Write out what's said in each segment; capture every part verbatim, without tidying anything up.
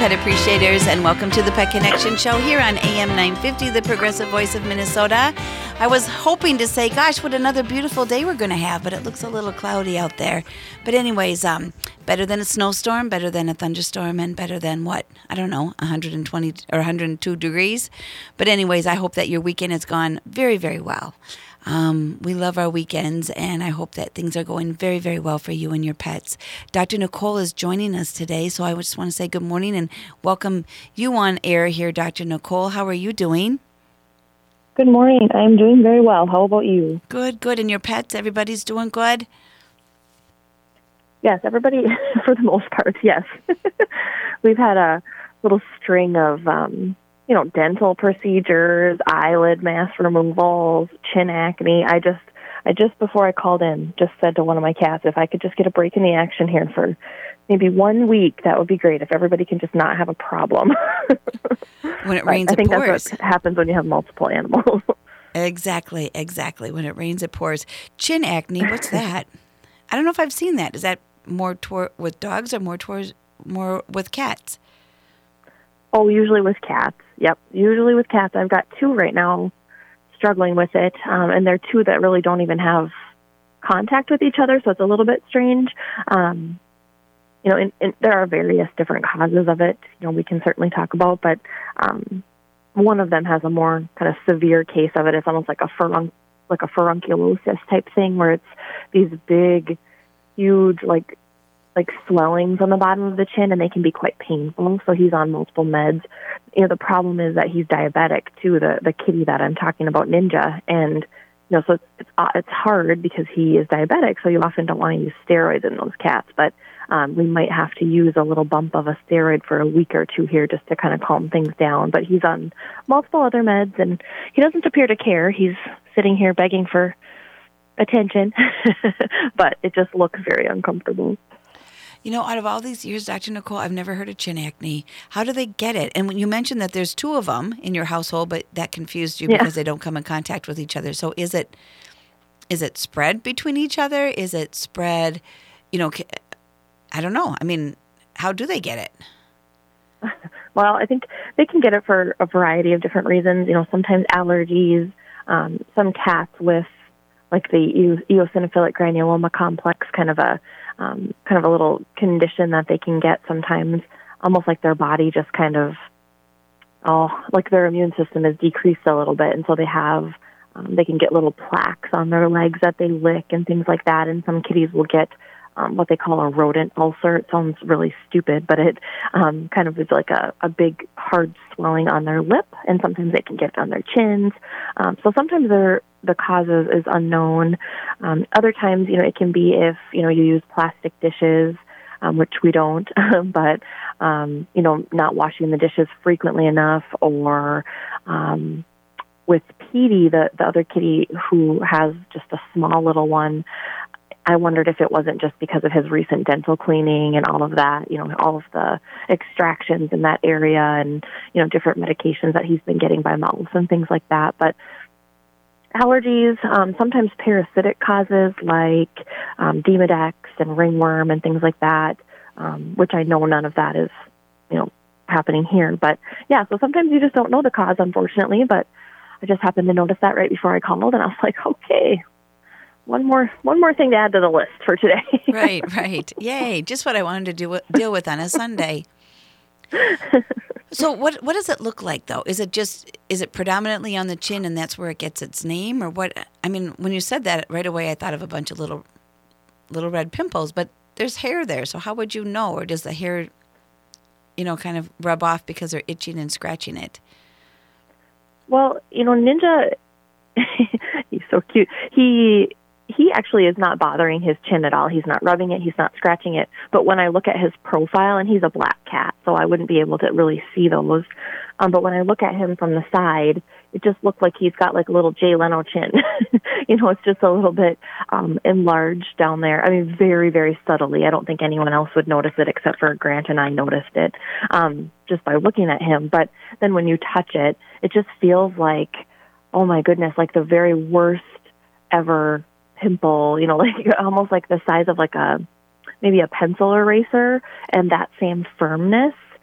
pet appreciators, and welcome to the Pet Connection Show here on A M nine fifty, the progressive voice of Minnesota. I was hoping to say, gosh, what another beautiful day we're going to have, but it looks a little cloudy out there. But anyways, um, better than a snowstorm, better than a thunderstorm, and better than what? I don't know, one hundred twenty or one hundred two degrees. But anyways, I hope that your weekend has gone very, very well. Um, we love our weekends, and I hope that things are going very, very well for you and your pets. Doctor Nicole is joining us today, so I just want to say good morning and welcome you on air here, Doctor Nicole. How are you doing? Good morning. I'm doing very well. How about you? Good, good. And your pets, everybody's doing good? Yes, everybody, for the most part, yes. We've had a little string of, um, you know, dental procedures, eyelid mass removals, chin acne. I just, I just before I called in, just said to one of my cats, if I could just get a break in the action here for maybe one week, that would be great. If everybody can just not have a problem. When it rains, I think it pours. that's what happens when you have multiple animals. Exactly, exactly. When it rains, it pours. Chin acne, what's that? I don't know if I've seen that. Is that more toward with dogs or more towards more with cats? Oh, usually with cats. Yep, usually with cats. I've got two right now struggling with it, um, and they're two that really don't even have contact with each other, so it's a little bit strange. Um, you know, and, and there are various different causes of it, you know, we can certainly talk about, but um, one of them has a more kind of severe case of it. It's almost like a furun- like a furunculosis type thing, where it's these big, huge, like, like swellings on the bottom of the chin, and they can be quite painful. So he's on multiple meds. You know, the problem is that he's diabetic too, the, the kitty that I'm talking about, Ninja. And, you know, so it's, it's, uh, it's hard because he is diabetic. So you often don't want to use steroids in those cats, but um, we might have to use a little bump of a steroid for a week or two here just to kind of calm things down. But he's on multiple other meds, and he doesn't appear to care. He's sitting here begging for attention, but it just looks very uncomfortable. You know, out of all these years, Doctor Nicole, I've never heard of chin acne. How do they get it? And when you mentioned that there's two of them in your household, but that confused you Yeah. because they don't come in contact with each other. So is it is it spread between each other? Is it spread, you know, I don't know. I mean, how do they get it? Well, I think they can get it for a variety of different reasons. You know, sometimes allergies, um, some cats with like the eos- eosinophilic granuloma complex, kind of a um, kind of a little condition that they can get sometimes, almost like their body just kind of, oh, like their immune system is decreased a little bit, and so they have, um, they can get little plaques on their legs that they lick and things like that, and some kitties will get um, what they call a rodent ulcer. It sounds really stupid, but it um, kind of is like a, a big, hard swelling on their lip, and sometimes they can get it on their chins. Um, so sometimes they're the causes is unknown. Um, other times, you know, it can be if, you know, you use plastic dishes, um, which we don't, but, um, you know, not washing the dishes frequently enough, or um, with Petey, the, the other kitty who has just a small little one, I wondered if it wasn't just because of his recent dental cleaning and all of that, you know, all of the extractions in that area and, you know, different medications that he's been getting by mouth and things like that. But allergies, um, sometimes parasitic causes like um, Demodex and ringworm and things like that, um, which I know none of that is, you know, happening here. But yeah, so sometimes you just don't know the cause, unfortunately. But I just happened to notice that right before I called, and I was like, okay, one more, one more thing to add to the list for today. Right, right. Yay! Just what I wanted to do, deal with on a Sunday. So what what does it look like, though? Is it just, is it predominantly on the chin and that's where it gets its name? Or what? I mean, when you said that right away, I thought of a bunch of little little red pimples, but there's hair there. So how would you know? Or does the hair, you know, kind of rub off because they're itching and scratching it? Well, you know, Ninja, he's so cute. He... He actually is not bothering his chin at all. He's not rubbing it. He's not scratching it. But when I look at his profile, and he's a black cat, so I wouldn't be able to really see those. Um, but when I look at him from the side, it just looks like he's got like a little Jay Leno chin. You know, it's just a little bit um, enlarged down there. I mean, very, very subtly. I don't think anyone else would notice it except for Grant and I noticed it um, just by looking at him. But then when you touch it, it just feels like, oh my goodness, like the very worst ever pimple, you know, like almost like the size of like a, maybe a pencil eraser, and that same firmness,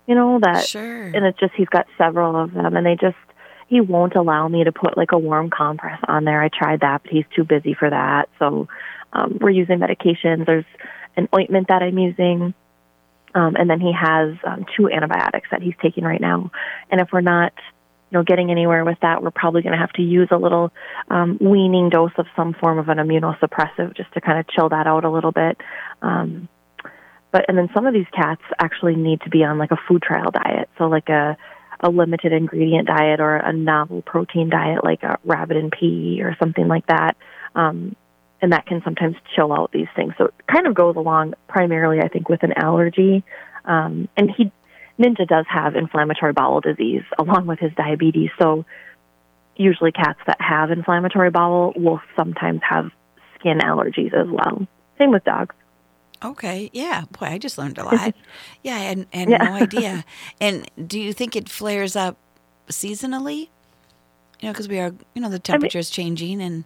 you know, that, Sure. and it's just, he's got several of them, and they just, he won't allow me to put like a warm compress on there. I tried that, but he's too busy for that. So um, we're using medications. There's an ointment that I'm using, um, and then he has um, two antibiotics that he's taking right now. And if we're not, you know, getting anywhere with that, we're probably going to have to use a little um, weaning dose of some form of an immunosuppressive just to kind of chill that out a little bit. Um, but and then some of these cats actually need to be on like a food trial diet, so like a a limited ingredient diet or a novel protein diet like a rabbit and pea or something like that. Um, and that can sometimes chill out these things. So it kind of goes along primarily, I think, with an allergy. Um, and he, Ninja does have inflammatory bowel disease along with his diabetes. So usually cats that have inflammatory bowel will sometimes have skin allergies as well. Same with dogs. Okay. Yeah. Boy, I just learned a lot. Yeah. I had, had Yeah. no idea. And do you think it flares up seasonally? You know, because we are, you know, the temperature's changing and.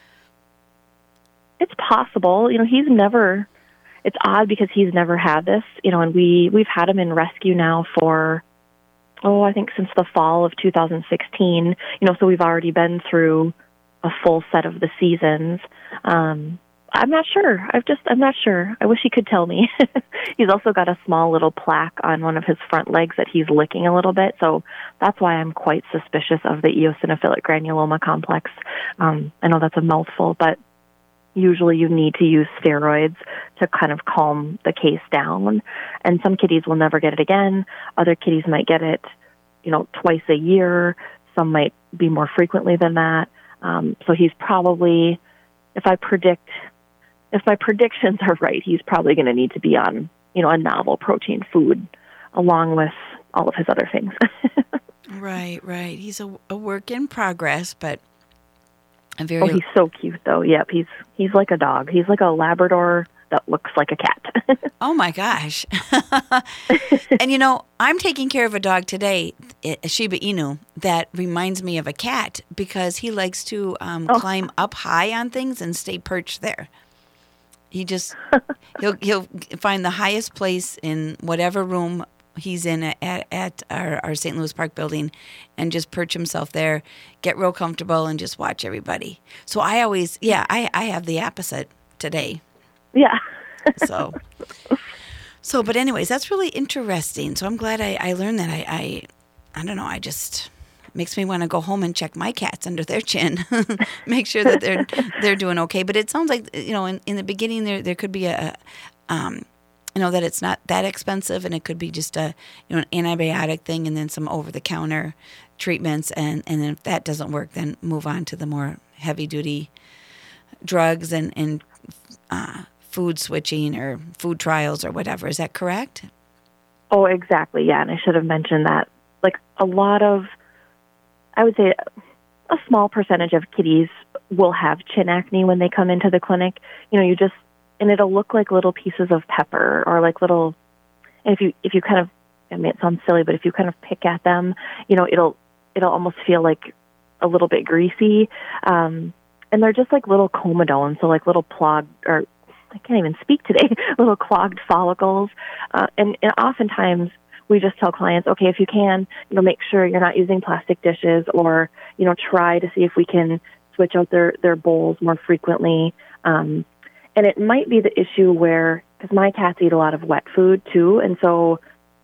It's possible. You know, he's never, it's odd because he's never had this, you know, and we, we've had him in rescue now for, oh, I think since the fall of two thousand sixteen, you know, so we've already been through a full set of the seasons. Um, I'm not sure. I've just, I'm not sure. I wish he could tell me. He's also got a small little plaque on one of his front legs that he's licking a little bit. So that's why I'm quite suspicious of the eosinophilic granuloma complex. Um, I know that's a mouthful, but usually you need to use steroids to kind of calm the case down. And some kitties will never get it again. Other kitties might get it, you know, twice a year. Some might be more frequently than that. Um, so he's probably, if I predict, if my predictions are right, he's probably going to need to be on, you know, a novel protein food along with all of his other things. Right, right. He's a, a work in progress, but a very. Oh, he's so cute, though. Yep, he's he's like a dog. He's like a Labrador that looks like a cat. Oh my gosh! And you know, I'm taking care of a dog today, a Shiba Inu, that reminds me of a cat because he likes to um, Oh. climb up high on things and stay perched there. He just he'll he'll find the highest place in whatever room he's in at, at our, our Saint Louis Park building and just perch himself there, get real comfortable, and just watch everybody. So I always, yeah, I, I have the opposite today. Yeah. So, so, but anyways, that's really interesting. So I'm glad I, I learned that. I, I, I don't know, I just, makes me want to go home and check my cats under their chin, make sure that they're, they're doing okay. But it sounds like, you know, in, in the beginning there, there could be a, um, you know, that it's not that expensive, and it could be just a, you know, an antibiotic thing and then some over-the-counter treatments. And, and then if that doesn't work, then move on to the more heavy-duty drugs and, and uh, food switching or food trials or whatever. Is that correct? Oh, exactly. Yeah, and I should have mentioned that. Like a lot of, I would say a small percentage of kitties will have chin acne when they come into the clinic. You know, you just, and it'll look like little pieces of pepper or like little, and if you, if you kind of, I mean, it sounds silly, but if you kind of pick at them, you know, it'll, it'll almost feel like a little bit greasy. Um, and they're just like little comedones, so like little plugged, or I can't even speak today, little clogged follicles. Uh, and, and oftentimes we just tell clients, okay, if you can, you know, make sure you're not using plastic dishes, or, you know, try to see if we can switch out their, their bowls more frequently. Um, And it might be the issue where, because my cats eat a lot of wet food too, and so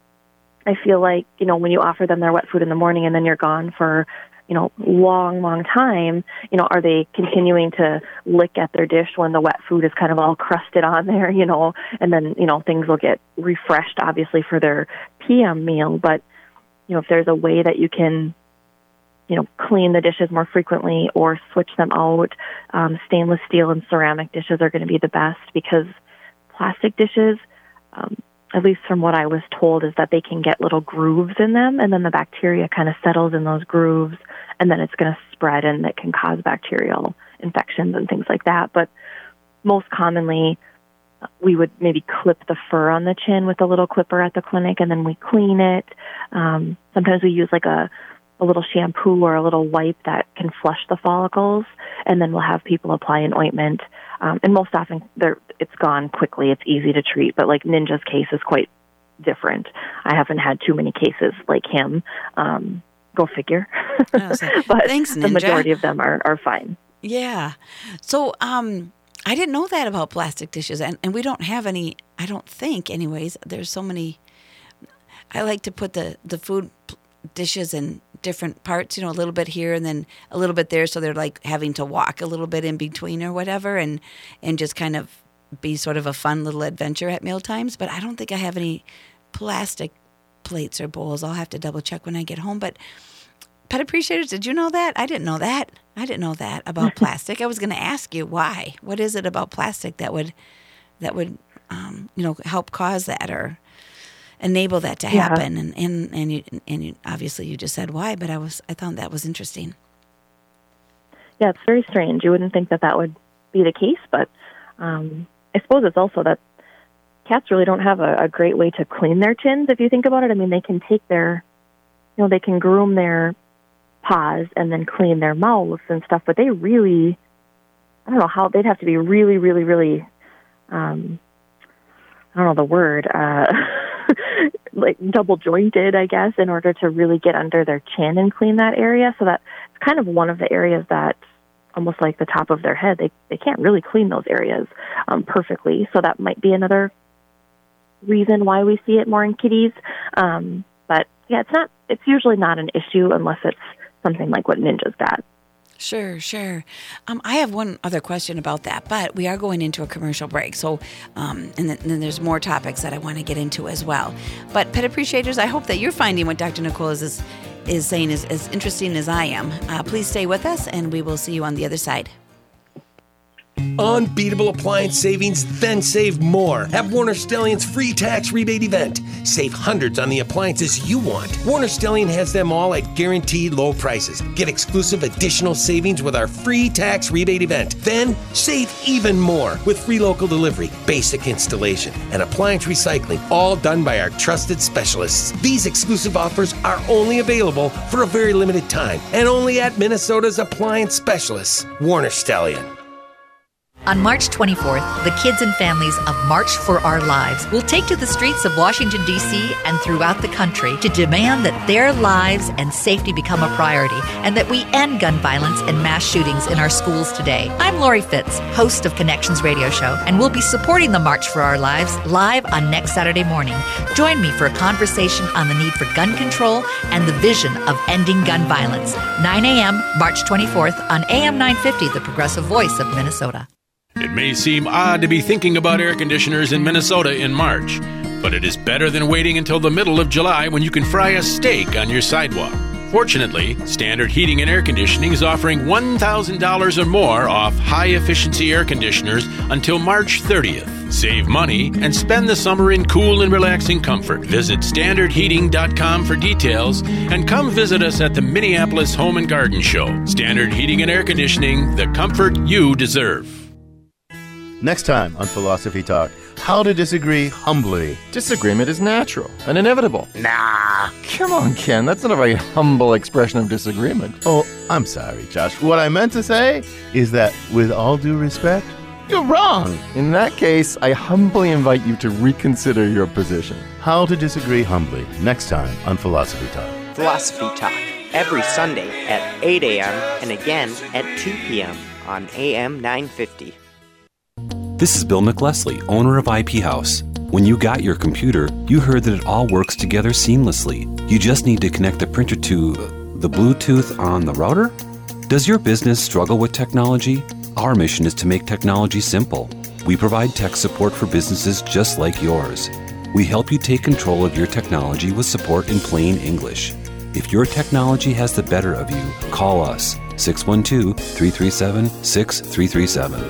I feel like, you know, when you offer them their wet food in the morning and then you're gone for, you know, long, long time, you know, are they continuing to lick at their dish when the wet food is kind of all crusted on there, you know, and then, you know, things will get refreshed, obviously, for their P M meal. But, you know, if there's a way that you can, you know, clean the dishes more frequently or switch them out. Um, stainless steel and ceramic dishes are going to be the best, because plastic dishes, um, at least from what I was told, is that they can get little grooves in them, and then the bacteria kind of settles in those grooves, and then it's going to spread, and it can cause bacterial infections and things like that. But most commonly, we would maybe clip the fur on the chin with a little clipper at the clinic, and then we clean it. Um, sometimes we use like a a little shampoo or a little wipe that can flush the follicles, and then we'll have people apply an ointment. Um, and most often, they're, it's gone quickly. It's easy to treat, but like Ninja's case is quite different. I haven't had too many cases like him. Um, go figure. Oh, so but thanks, Ninja. The majority of them are, are fine. Yeah. So um, I didn't know that about plastic dishes, and, and we don't have any, I don't think anyways. There's so many. I like to put the, the food dishes in different parts, you know, a little bit here and then a little bit there. So they're like having to walk a little bit in between or whatever, and, and just kind of be sort of a fun little adventure at meal times. But I don't think I have any plastic plates or bowls. I'll have to double check when I get home. But Pet Appreciators, did you know that? I didn't know that. I didn't know that about plastic. I was going to ask you why. What is it about plastic that would, that would, um, you know, help cause that or enable that to happen? Yeah. And and and you, and you, obviously you just said why, but I was I thought that was interesting. Yeah, it's very strange. You wouldn't think that that would be the case, but um, I suppose it's also that cats really don't have a, a great way to clean their chins. If you think about it, I mean, they can take their, you know, they can groom their paws and then clean their mouths and stuff, but they really, I don't know how, they'd have to be really, really, really, um, I don't know the word, uh, like double jointed, I guess, in order to really get under their chin and clean that area. So that's kind of one of the areas that, almost like the top of their head, they they can't really clean those areas um, perfectly. So that might be another reason why we see it more in kitties. Um, but yeah, it's not. It's usually not an issue unless it's something like what Ninja's got. Sure, sure. Um, I have one other question about that, but we are going into a commercial break. So, um, and then, then there's more topics that I want to get into as well. But Pet Appreciators, I hope that you're finding what Doctor Nicole is is, is saying is as interesting as I am. Uh, please stay with us, and we will see you on the other side. Unbeatable appliance savings, then save more at Warner Stellian's free tax rebate event. Save hundreds on the appliances you want. Warner Stellian has them all at guaranteed low prices. Get exclusive additional savings with our free tax rebate event. Then save even more with free local delivery, basic installation, and appliance recycling, all done by our trusted specialists. These exclusive offers are only available for a very limited time and only at Minnesota's appliance specialists, Warner Stellian. On March twenty-fourth, the kids and families of March for Our Lives will take to the streets of Washington, D C and throughout the country to demand that their lives and safety become a priority and that we end gun violence and mass shootings in our schools today. I'm Lori Fitz, host of Connections Radio Show, and we'll be supporting the March for Our Lives live on next Saturday morning. Join me for a conversation on the need for gun control and the vision of ending gun violence. nine a.m., March twenty-fourth on A M nine fifty, the Progressive Voice of Minnesota. It may seem odd to be thinking about air conditioners in Minnesota in March, but it is better than waiting until the middle of July when you can fry a steak on your sidewalk. Fortunately, Standard Heating and Air Conditioning is offering one thousand dollars or more off high-efficiency air conditioners until March thirtieth. Save money and spend the summer in cool and relaxing comfort. Visit standard heating dot com for details and come visit us at the Minneapolis Home and Garden Show. Standard Heating and Air Conditioning, the comfort you deserve. Next time on Philosophy Talk, how to disagree humbly. Disagreement is natural and inevitable. Nah. Come on, Ken. That's not a very humble expression of disagreement. Oh, I'm sorry, Josh. What I meant to say is that, with all due respect, you're wrong. In that case, I humbly invite you to reconsider your position. How to disagree humbly. Next time on Philosophy Talk. Philosophy Talk. Every Sunday at eight a.m. and again at two p.m. on A M nine fifty. This is Bill McLesley, owner of I P House. When you got your computer, you heard that it all works together seamlessly. You just need to connect the printer to uh, the Bluetooth on the router? Does your business struggle with technology? Our mission is to make technology simple. We provide tech support for businesses just like yours. We help you take control of your technology with support in plain English. If your technology has the better of you, call us, six one two, three three seven, six three three seven.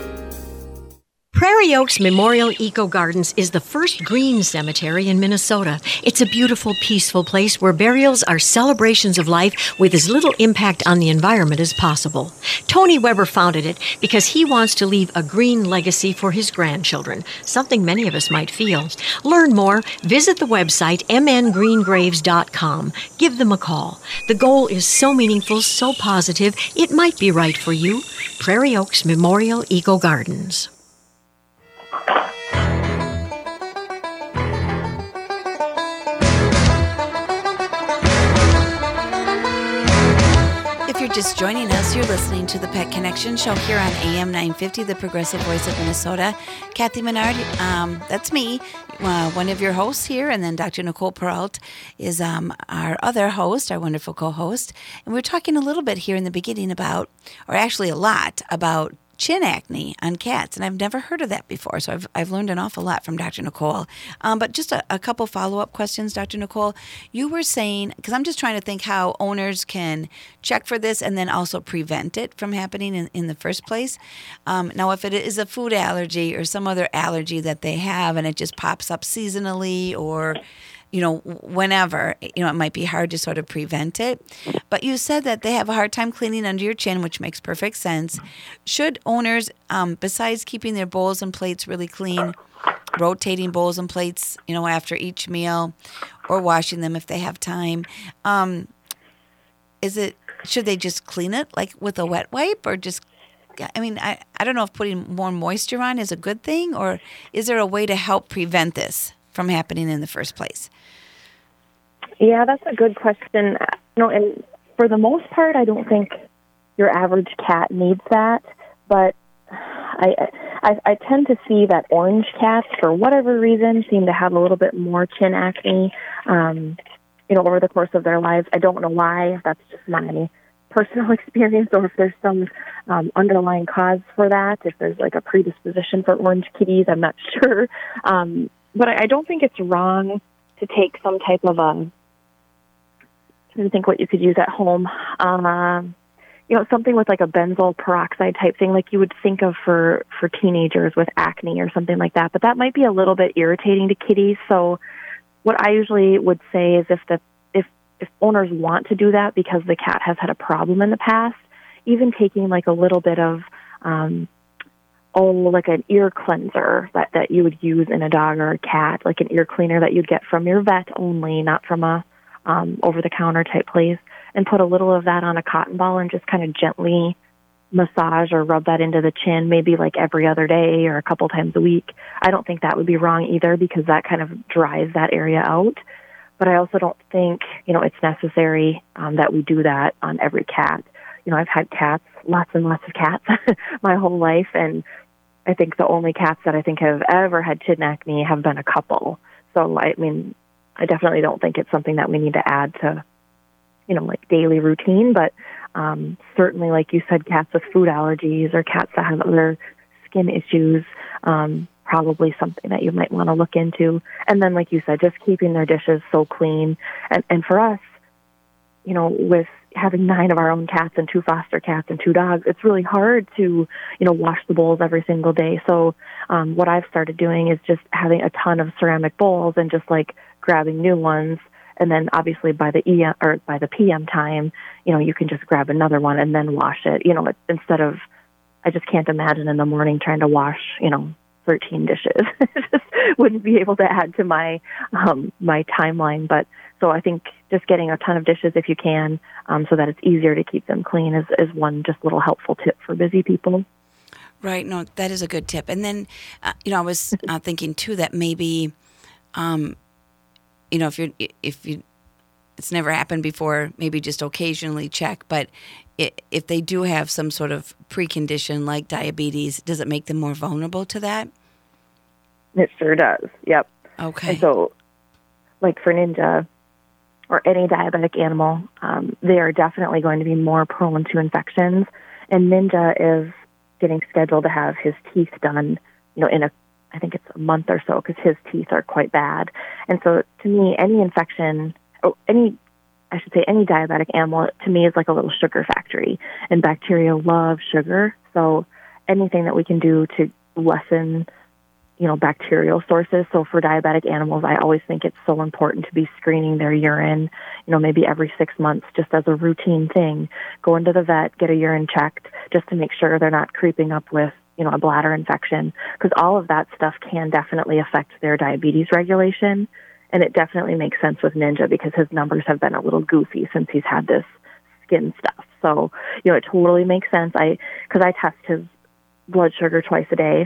Prairie Oaks Memorial Eco Gardens is the first green cemetery in Minnesota. It's a beautiful, peaceful place where burials are celebrations of life with as little impact on the environment as possible. Tony Weber founded it because he wants to leave a green legacy for his grandchildren, something many of us might feel. Learn more, visit the website m n green graves dot com. Give them a call. The goal is so meaningful, so positive, it might be right for you. Prairie Oaks Memorial Eco Gardens. you're just joining us, you're listening to the Pet Connection Show here on A M nine fifty, the progressive voice of Minnesota. Kathy Menard, um, that's me, uh, one of your hosts here, and then Doctor Nicole Peralt is um, our other host, our wonderful co-host. And we're talking a little bit here in the beginning about, or actually a lot, about chin acne on cats, and I've never heard of that before, so I've I've learned an awful lot from Doctor Nicole. Um, but just a, a couple follow-up questions, Doctor Nicole. You were saying, because I'm just trying to think how owners can check for this and then also prevent it from happening in, in the first place. Um, now, if it is a food allergy or some other allergy that they have and it just pops up seasonally or you know, whenever, you know, it might be hard to sort of prevent it. But you said that they have a hard time cleaning under your chin, which makes perfect sense. Should owners, um, besides keeping their bowls and plates really clean, rotating bowls and plates, you know, after each meal or washing them if they have time, um, is it, should they just clean it like with a wet wipe or just, I mean, I, I don't know if putting more moisture on is a good thing, or is there a way to help prevent this from happening in the first place? Yeah, that's a good question. You know, and for the most part, I don't think your average cat needs that. But I, I, I tend to see that orange cats, for whatever reason, seem to have a little bit more chin acne. Um, you know, over the course of their lives. I don't know why. If that's just my personal experience, or if there's some um, underlying cause for that. If there's like a predisposition for orange kitties, I'm not sure. Um, but I, I don't think it's wrong to take some type of a. I'm trying to think what you could use at home. Um, you know, something with like a benzoyl peroxide type thing, like you would think of for, for teenagers with acne or something like that. But that might be a little bit irritating to kitties. So what I usually would say is if the if if owners want to do that because the cat has had a problem in the past, even taking like a little bit of um, oh, like an ear cleanser that, that you would use in a dog or a cat, like an ear cleaner that you'd get from your vet only, not from a um, over-the-counter type place, and put a little of that on a cotton ball and just kind of gently massage or rub that into the chin, maybe like every other day or a couple times a week. I don't think that would be wrong either, because that kind of dries that area out. But I also don't think, you know, it's necessary um, that we do that on every cat. You know, I've had cats, lots and lots of cats my whole life, and I think the only cats that I think have ever had chin acne have been a couple. So, I mean, I definitely don't think it's something that we need to add to, you know, like daily routine, but um, certainly, like you said, cats with food allergies or cats that have other skin issues, um, probably something that you might want to look into. And then, like you said, just keeping their dishes so clean. And, and for us, you know, with having nine of our own cats and two foster cats and two dogs, it's really hard to, you know, wash the bowls every single day. So um, what I've started doing is just having a ton of ceramic bowls and just like grabbing new ones. And then obviously by the E M or by the P M time, you know, you can just grab another one and then wash it, you know, instead of, I just can't imagine in the morning trying to wash, you know, thirteen dishes. Just wouldn't be able to add to my, um, my timeline. But so I think just getting a ton of dishes if you can, um, so that it's easier to keep them clean is, is one just little helpful tip for busy people. Right. No, that is a good tip. And then, uh, you know, I was uh, thinking too that maybe, um, you know, if you're, if you, it's never happened before, maybe just occasionally check. But it, if they do have some sort of precondition like diabetes, does it make them more vulnerable to that? It sure does. Yep. Okay. And so, like for Ninja or any diabetic animal, um, they are definitely going to be more prone to infections. And Ninja is getting scheduled to have his teeth done, you know, in a I think it's a month or so, because his teeth are quite bad. And so to me, any infection, or any, I should say any diabetic animal, to me is like a little sugar factory. And bacteria love sugar. So anything that we can do to lessen, you know, bacterial sources. So for diabetic animals, I always think it's so important to be screening their urine, you know, maybe every six months, just as a routine thing. Go into the vet, get a urine checked, just to make sure they're not creeping up with, you know, a bladder infection, because all of that stuff can definitely affect their diabetes regulation. And it definitely makes sense with Ninja because his numbers have been a little goofy since he's had this skin stuff. So, you know, it totally makes sense. I, because I test his blood sugar twice a day,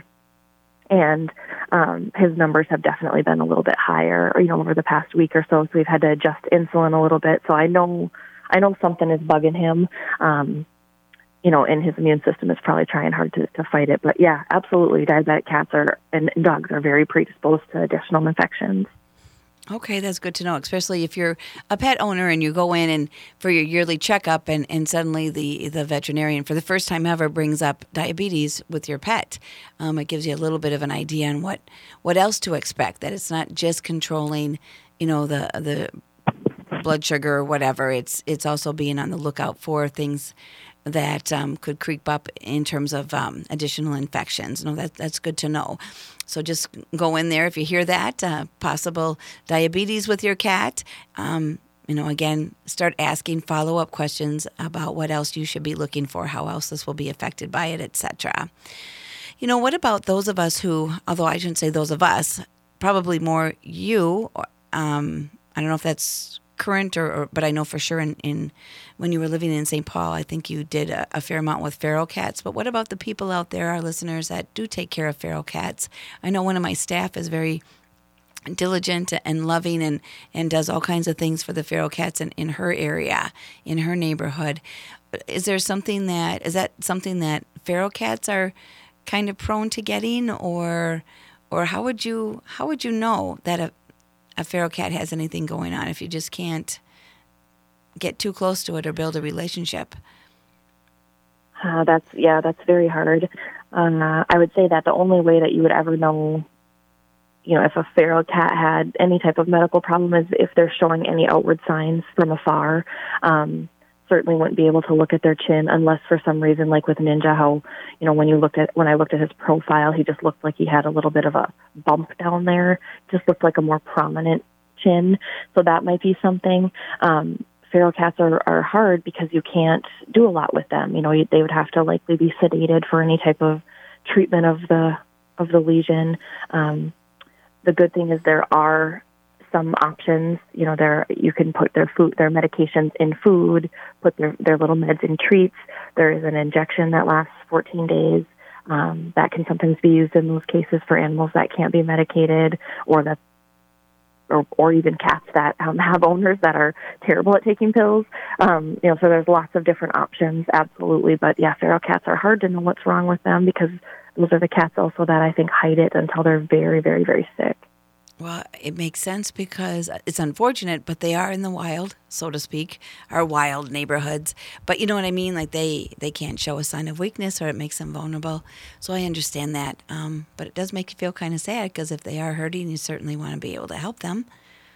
and um, his numbers have definitely been a little bit higher, you know, over the past week or so. So we've had to adjust insulin a little bit. So I know I know something is bugging him. Um, you know, and his immune system is probably trying hard to, to fight it. But yeah, absolutely, diabetic cats are and dogs are very predisposed to additional infections. Okay, that's good to know, especially if you're a pet owner and you go in and for your yearly checkup and, and suddenly the, the veterinarian for the first time ever brings up diabetes with your pet. Um, it gives you a little bit of an idea on what, what else to expect, that it's not just controlling, you know, the the blood sugar or whatever. It's it's also being on the lookout for things that um, could creep up in terms of um, additional infections. No, that that's good to know. So just go in there if you hear that, uh, possible diabetes with your cat. Um, you know, again, start asking follow-up questions about what else you should be looking for, how else this will be affected by it, et cetera. You know, what about those of us who, although I shouldn't say those of us, probably more you, um, I don't know if that's current or, or but I know for sure in, in when you were living in Saint Paul, I think you did a, a fair amount with feral cats. But what about the people out there, our listeners, that do take care of feral cats? I know one of my staff is very diligent and loving and, and does all kinds of things for the feral cats in, in her area, in her neighborhood. Is there something that, is that something that feral cats are kind of prone to getting, or or how would you how would you know that a a feral cat has anything going on if you just can't get too close to it or build a relationship? Uh, that's, yeah, that's very hard. Uh, I would say that the only way that you would ever know, you know, if a feral cat had any type of medical problem is if they're showing any outward signs from afar. Um, certainly wouldn't be able to look at their chin unless for some reason, like with Ninja, how, you know, when you looked at, when I looked at his profile, he just looked like he had a little bit of a bump down there, just looked like a more prominent chin. So that might be something. Um, feral cats are, are hard because you can't do a lot with them. You know, they would have to likely be sedated for any type of treatment of the, of the lesion. Um, the good thing is there are some options, you know, there you can put their food, their medications in food, put their, their little meds in treats. There is an injection that lasts fourteen days. Um, that can sometimes be used in those cases for animals that can't be medicated, or that, or, or even cats that um, have owners that are terrible at taking pills. Um, you know, so there's lots of different options, absolutely. But yeah, feral cats are hard to know what's wrong with them because those are the cats also that I think hide it until they're very, very, very sick. Well, it makes sense because it's unfortunate, but they are in the wild, so to speak, our wild neighborhoods. But you know what I mean? Like they, they can't show a sign of weakness or it makes them vulnerable. So I understand that. Um, but it does make you feel kind of sad because if they are hurting, you certainly want to be able to help them.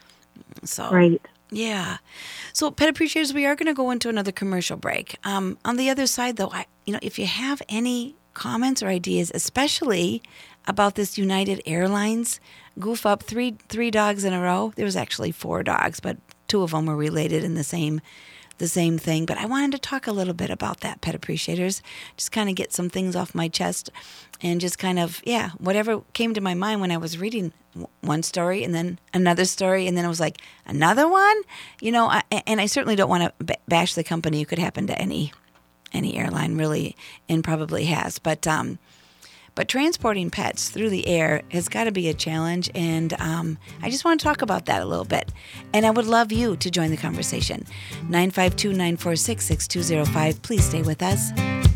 So, right. Yeah. So Pet Appreciators, we are going to go into another commercial break. Um, on the other side, though, I, you know, if you have any comments or ideas, especially about this United Airlines goof up, three three dogs in a row. There was actually four dogs, but two of them were related in the same the same thing. But I wanted to talk a little bit about that, Pet Appreciators, just kind of get some things off my chest and just kind of, yeah, whatever came to my mind when I was reading one story and then another story, and then it was like, another one? You know, I, and I certainly don't want to bash the company. It could happen to any any airline, really, and probably has. But um, but transporting pets through the air has got to be a challenge, and um, I just want to talk about that a little bit. And I would love you to join the conversation. nine five two, nine four six, six two zero five. Please stay with us.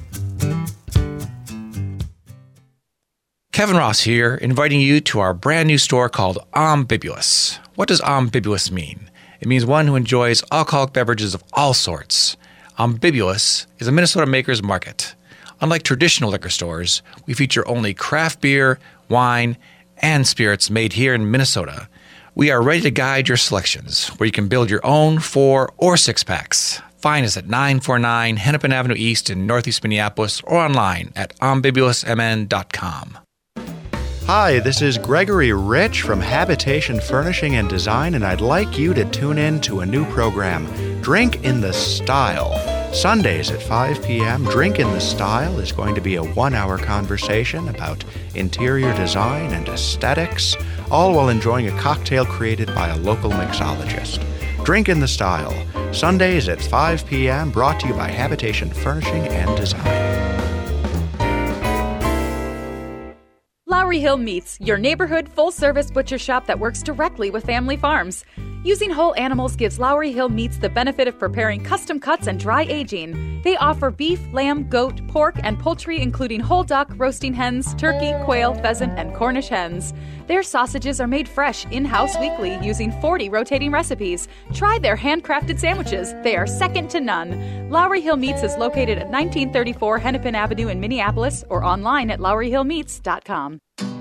Kevin Ross here, inviting you to our brand new store called Ambibulous. What does ambibulous mean? It means one who enjoys alcoholic beverages of all sorts. Ambibulous is a Minnesota maker's market. Unlike traditional liquor stores, we feature only craft beer, wine, and spirits made here in Minnesota. We are ready to guide your selections, where you can build your own four or six packs. Find us at nine forty-nine Hennepin Avenue East in Northeast Minneapolis or online at ambibulous m n dot com. Hi, this is Gregory Rich from Habitation Furnishing and Design, and I'd like you to tune in to a new program, Drink in the Style. Sundays at five p.m., Drink in the Style is going to be a one-hour conversation about interior design and aesthetics, all while enjoying a cocktail created by a local mixologist. Drink in the Style, Sundays at five p.m., brought to you by Habitation Furnishing and Design. Lowry Hill Meats, your neighborhood full-service butcher shop that works directly with family farms. Using whole animals gives Lowry Hill Meats the benefit of preparing custom cuts and dry aging. They offer beef, lamb, goat, pork, and poultry, including whole duck, roasting hens, turkey, quail, pheasant, and Cornish hens. Their sausages are made fresh in-house weekly using forty rotating recipes. Try their handcrafted sandwiches. They are second to none. Lowry Hill Meats is located at nineteen thirty-four Hennepin Avenue in Minneapolis or online at lowry hill meats dot com.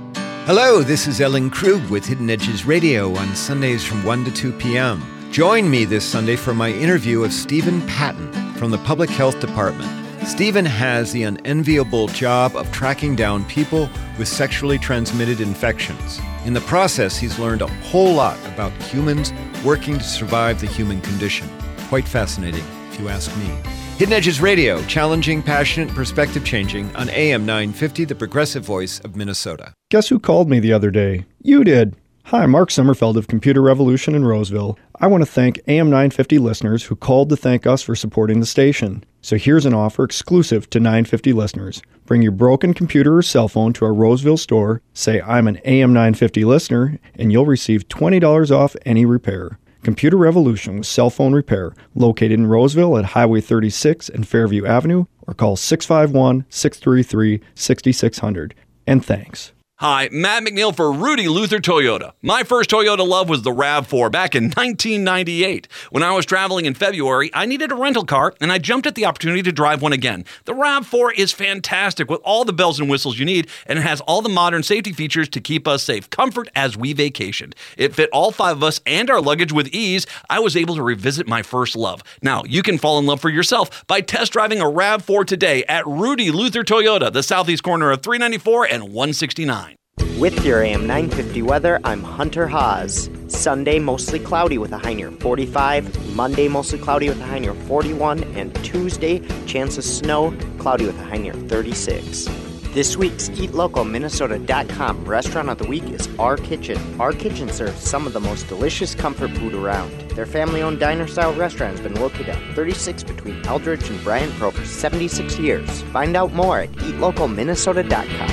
Hello, this is Ellen Krug with Hidden Edges Radio on Sundays from one to two p.m. Join me this Sunday for my interview of Stephen Patton from the Public Health Department. Stephen has the unenviable job of tracking down people with sexually transmitted infections. In the process, he's learned a whole lot about humans working to survive the human condition. Quite fascinating, if you ask me. Hidden Edges Radio, challenging, passionate, perspective-changing on A M nine fifty, the progressive voice of Minnesota. Guess who called me the other day? You did. Hi, Mark Sommerfeld of Computer Revolution in Roseville. I want to thank A M nine fifty listeners who called to thank us for supporting the station. So here's an offer exclusive to nine fifty listeners. Bring your broken computer or cell phone to our Roseville store, say I'm an A M nine fifty listener, and you'll receive twenty dollars off any repair. Computer Revolution with cell phone repair, located in Roseville at Highway thirty-six and Fairview Avenue, or call six five one, six three three, six six zero zero. And thanks. Hi, Matt McNeil for Rudy Luther Toyota. My first Toyota love was the RAV four back in nineteen ninety-eight. When I was traveling in February, I needed a rental car, and I jumped at the opportunity to drive one again. The RAV four is fantastic with all the bells and whistles you need, and it has all the modern safety features to keep us safe. Comfort as we vacationed. It fit all five of us and our luggage with ease. I was able to revisit my first love. Now, you can fall in love for yourself by test driving a RAV four today at Rudy Luther Toyota, the southeast corner of three ninety-four and one sixty-nine. With your A M nine fifty weather, I'm Hunter Haas. Sunday, mostly cloudy with a high near forty-five. Monday, mostly cloudy with a high near forty-one. And Tuesday, chance of snow, cloudy with a high near thirty-six. This week's Eat Local Minnesota dot com restaurant of the week is Our Kitchen. Our Kitchen serves some of the most delicious comfort food around. Their family-owned diner-style restaurant has been located at thirty-six between Eldridge and Bryant for over seventy-six years. Find out more at eat local minnesota dot com.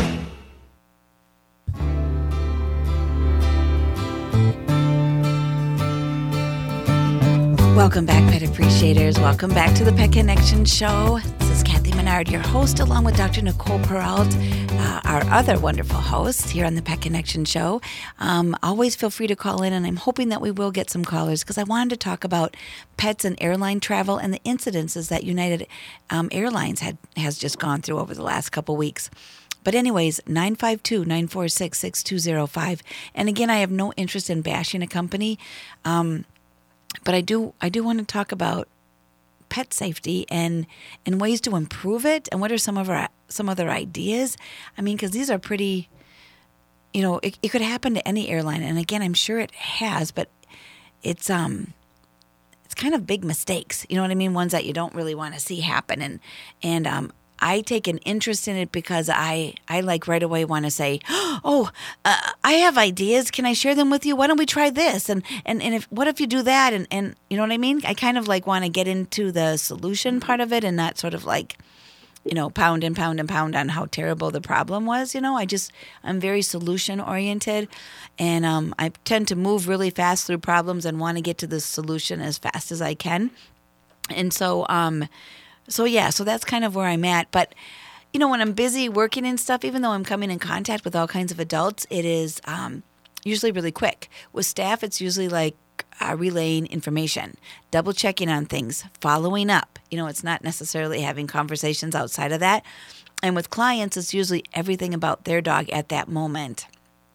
Welcome back, Pet Appreciators. Welcome back to the Pet Connection Show. This is Kathy Menard, your host, along with Doctor Nicole Peralt, uh, our other wonderful hosts here on the Pet Connection Show. Um, always feel free to call in, and I'm hoping that we will get some callers because I wanted to talk about pets and airline travel and the incidences that United um, Airlines had has just gone through over the last couple weeks. But anyways, nine five two, nine four six, six two zero five. And again, I have no interest in bashing a company. Um, But I do I do want to talk about pet safety and and ways to improve it, and what are some of our some other ideas. I mean, because these are pretty, you know, it, it could happen to any airline, and again, I'm sure it has, but it's um it's kind of big mistakes. You know what I mean? Ones that you don't really want to see happen, and and um. I take an interest in it because I, I like right away want to say, oh, uh, I have ideas. Can I share them with you? Why don't we try this? And and, and if what if you do that? And, and you know what I mean? I kind of like want to get into the solution part of it and not sort of like, you know, pound and pound and pound on how terrible the problem was. You know, I just, I'm very solution oriented, and um, I tend to move really fast through problems and want to get to the solution as fast as I can. And so, um, So, yeah, so that's kind of where I'm at. But, you know, when I'm busy working and stuff, even though I'm coming in contact with all kinds of adults, it is um, usually really quick. With staff, it's usually like uh, relaying information, double checking on things, following up. You know, it's not necessarily having conversations outside of that. And with clients, it's usually everything about their dog at that moment.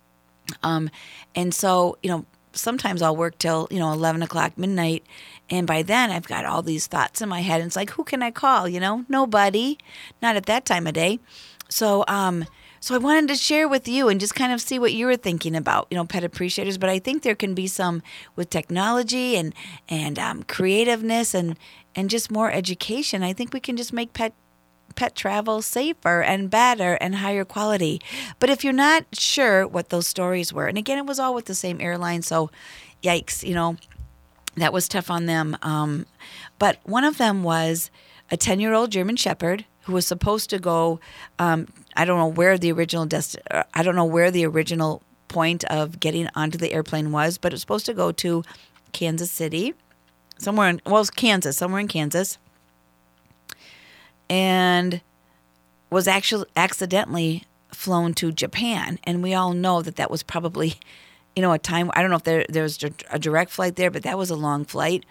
Um, and so, you know, sometimes I'll work till, you know, eleven o'clock, midnight, and by then I've got all these thoughts in my head, and it's like, who can I call, you know? Nobody. Not at that time of day. So um, so I wanted to share with you and just kind of see what you were thinking about, you know, pet appreciators, but I think there can be some with technology and, and um, creativeness and, and just more education. I think we can just make pet pet travel safer and better and higher quality. But if you're not sure what those stories were, and again, it was all with the same airline, so yikes, you know, that was tough on them. Um, but one of them was a ten-year-old German Shepherd who was supposed to go um, I don't know where the original dest- I don't know where the original point of getting onto the airplane was, but it was supposed to go to Kansas City, somewhere in, well, it was Kansas, somewhere in Kansas, and was actually accidentally flown to Japan. And we all know that that was probably, you know, a time, I don't know if there, there was a direct flight there, but that was a long flight.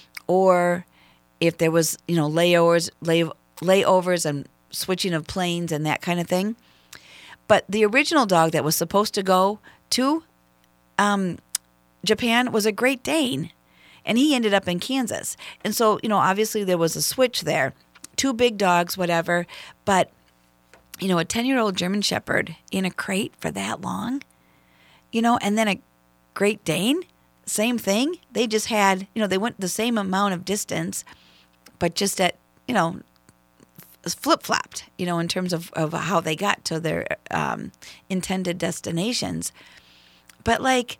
Or if there was, you know, layovers, lay, layovers and switching of planes and that kind of thing. But the original dog that was supposed to go to um, Japan was a Great Dane, and he ended up in Kansas. And so, you know, obviously there was a switch there. Two big dogs, whatever. But, you know, a ten-year-old German Shepherd in a crate for that long, you know, and then a Great Dane, same thing. They just had, you know, they went the same amount of distance, but just at, you know, flip-flopped, you know, in terms of, of how they got to their um, intended destinations. But, like,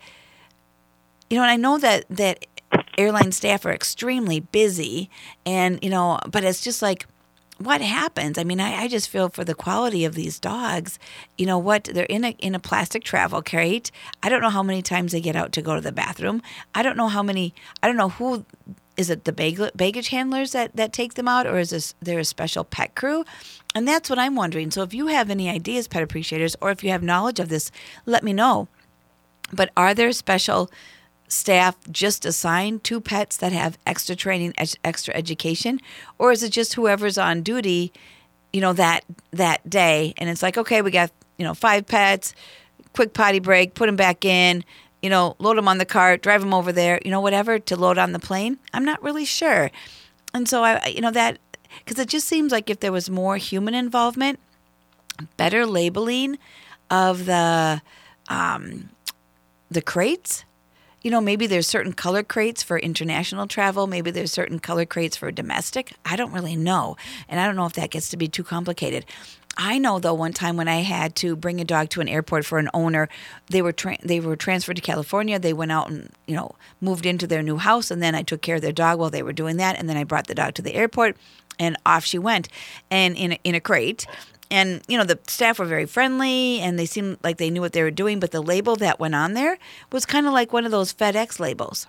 you know, and I know that, that airline staff are extremely busy, and, you know, but it's just like, what happens? I mean, I, I just feel for the quality of these dogs. You know what? They're in a in a plastic travel crate. I don't know how many times they get out to go to the bathroom. I don't know how many, I don't know who, is it the bag, baggage handlers that, that take them out, or is this, there a special pet crew? And that's what I'm wondering. So if you have any ideas, pet appreciators, or if you have knowledge of this, let me know. But are there special staff just assigned to pets that have extra training, extra education, or is it just whoever's on duty, you know, that that day? And it's like, okay, we got, you know, five pets, quick potty break, put them back in, you know, load them on the cart, drive them over there, you know, whatever, to load on the plane. I'm not really sure. And so, I, you know, that, because it just seems like if there was more human involvement, better labeling of the, um, the crates. You know, maybe there's certain color crates for international travel. Maybe there's certain color crates for domestic. I don't really know. And I don't know if that gets to be too complicated. I know, though, one time when I had to bring a dog to an airport for an owner, they were tra- they were transferred to California. They went out and, you know, moved into their new house. And then I took care of their dog while they were doing that. And then I brought the dog to the airport, and off she went, and in a, in a crate. And, you know, the staff were very friendly, and they seemed like they knew what they were doing. But the label that went on there was kind of like one of those FedEx labels.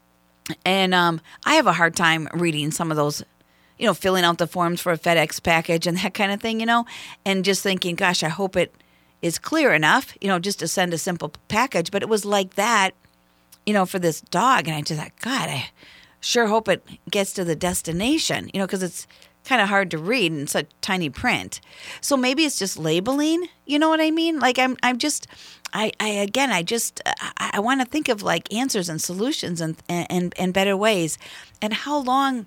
And um, I have a hard time reading some of those, you know, filling out the forms for a FedEx package and that kind of thing, you know, and just thinking, gosh, I hope it is clear enough, you know, just to send a simple package. But it was like that, you know, for this dog. And I just thought, God, I sure hope it gets to the destination, you know, because it's kind of hard to read in such tiny print. So maybe it's just labeling, you know what I mean? Like I'm I'm just I, I again I just I, I want to think of like answers and solutions and, and and better ways. And how long,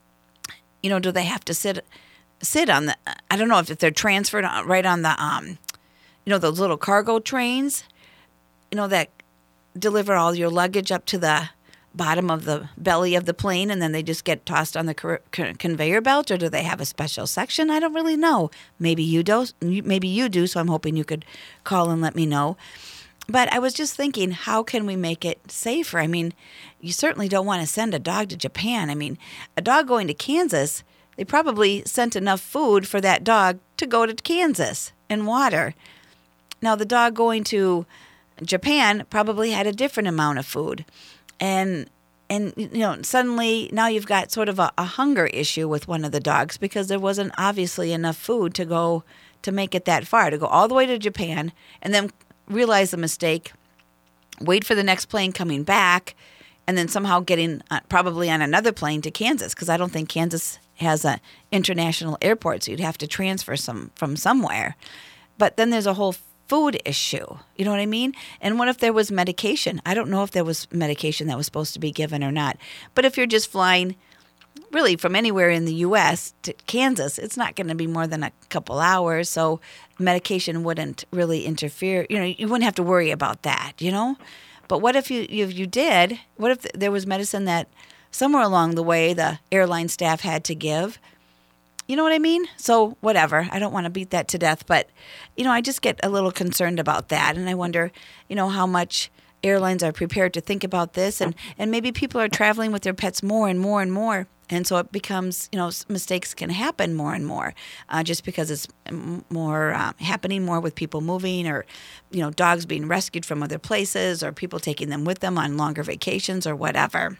you know, do they have to sit sit on the, I don't know if they're transferred right on the um you know, those little cargo trains, you know, that deliver all your luggage up to the bottom of the belly of the plane, and then they just get tossed on the co- co- conveyor belt, or do they have a special section? I don't really know. Maybe you do. Maybe you do. So I'm hoping you could call and let me know. But I was just thinking, how can we make it safer? I mean, you certainly don't want to send a dog to Japan. I mean, a dog going to Kansas, they probably sent enough food for that dog to go to Kansas and water. Now, the dog going to Japan probably had a different amount of food. And, and you know, suddenly now you've got sort of a, a hunger issue with one of the dogs because there wasn't obviously enough food to go to make it that far, to go all the way to Japan and then realize the mistake, wait for the next plane coming back, and then somehow getting uh, probably on another plane to Kansas, because I don't think Kansas has an international airport, so you'd have to transfer some from somewhere. But then there's a whole food issue. You know what I mean? And what if there was medication? I don't know if there was medication that was supposed to be given or not. But if you're just flying really from anywhere in the U S to Kansas, it's not going to be more than a couple hours. So medication wouldn't really interfere. You know, you wouldn't have to worry about that, you know? But what if you, if you did? What if there was medicine that somewhere along the way the airline staff had to give? You know what I mean? So whatever. I don't want to beat that to death, but, you know, I just get a little concerned about that. And I wonder, you know, how much airlines are prepared to think about this, and, and maybe people are traveling with their pets more and more and more. And so it becomes, you know, mistakes can happen more and more uh, just because it's more uh, happening more with people moving, or, you know, dogs being rescued from other places, or people taking them with them on longer vacations or whatever.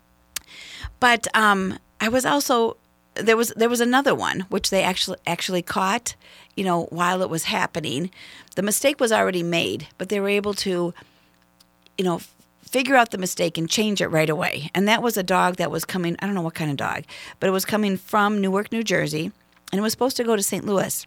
But um, I was also, there was there was another one which they actually actually caught, you know, while it was happening. The mistake was already made, but they were able to, you know, figure out the mistake and change it right away. And that was a dog that was coming, I don't know what kind of dog, but it was coming from Newark, New Jersey, and it was supposed to go to Saint Louis.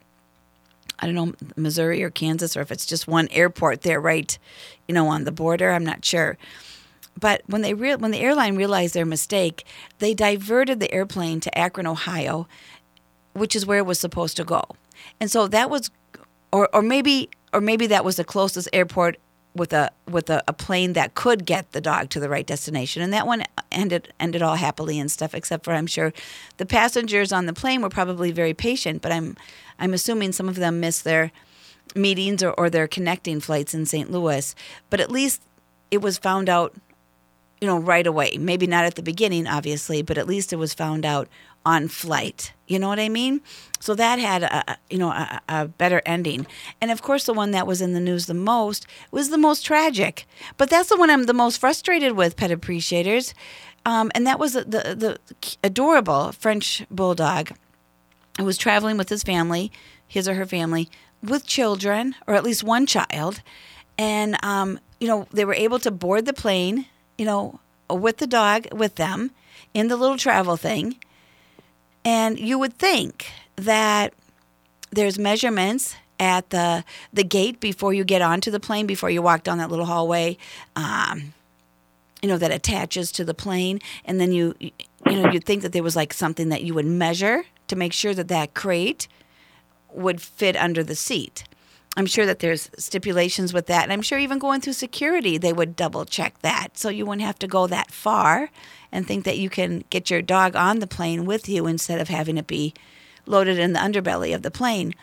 I don't know, Missouri or Kansas, or if it's just one airport there right, you know, on the border, I'm not sure. But when they re- when the airline realized their mistake, they diverted the airplane to Akron, Ohio, which is where it was supposed to go. And so that was, or or maybe or maybe that was the closest airport with a with a, a plane that could get the dog to the right destination. And that one ended ended all happily and stuff, except for I'm sure the passengers on the plane were probably very patient, but I'm I'm assuming some of them missed their meetings or, or their connecting flights in Saint Louis. But at least it was found out, you know, right away. Maybe not at the beginning, obviously, but at least it was found out on flight. You know what I mean? So that had a, you know, a, a better ending. And of course, the one that was in the news the most was the most tragic. But that's the one I'm the most frustrated with, pet appreciators. Um, and that was the, the the adorable French bulldog who was traveling with his family, his or her family, with children, or at least one child. And, um, you know, they were able to board the plane, you know, with the dog with them in the little travel thing. And you would think that there's measurements at the the gate before you get onto the plane, before you walk down that little hallway, um, you know, that attaches to the plane. And then you, you know, you'd think that there was like something that you would measure to make sure that that crate would fit under the seat. I'm sure that there's stipulations with that. And I'm sure even going through security, they would double check that. So you wouldn't have to go that far and think that you can get your dog on the plane with you instead of having it be loaded in the underbelly of the plane.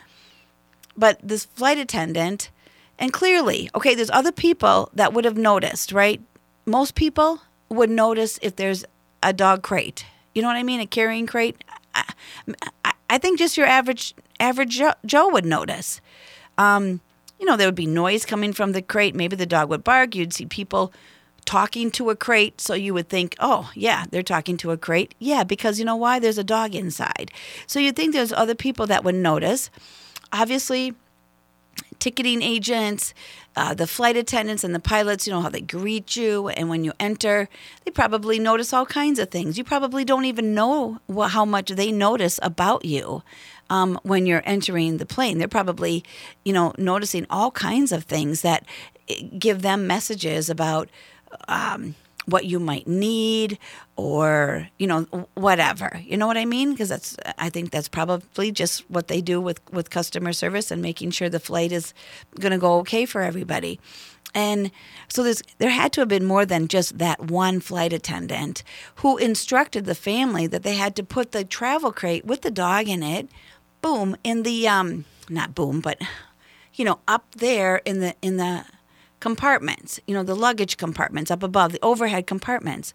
But this flight attendant, and clearly, okay, there's other people that would have noticed, right? Most people would notice if there's a dog crate. You know what I mean? A carrying crate. I, I, I think just your average average Joe, Joe would notice. Um, you know, there would be noise coming from the crate. Maybe the dog would bark. You'd see people talking to a crate. So you would think, oh, yeah, they're talking to a crate. Yeah, because you know why? There's a dog inside. So you'd think there's other people that would notice. Obviously, ticketing agents, uh, the flight attendants and the pilots, you know, how they greet you. And when you enter, they probably notice all kinds of things. You probably don't even know wh- how much they notice about you. Um, when you're entering the plane, they're probably, you know, noticing all kinds of things that give them messages about um, what you might need, or, you know, whatever. You know what I mean? Because that's, I think that's probably just what they do with, with customer service and making sure the flight is going to go okay for everybody. And so there's, there had to have been more than just that one flight attendant who instructed the family that they had to put the travel crate with the dog in it, boom, in the, um, not boom, but, you know, up there in the, in the compartments, you know, the luggage compartments up above, the overhead compartments.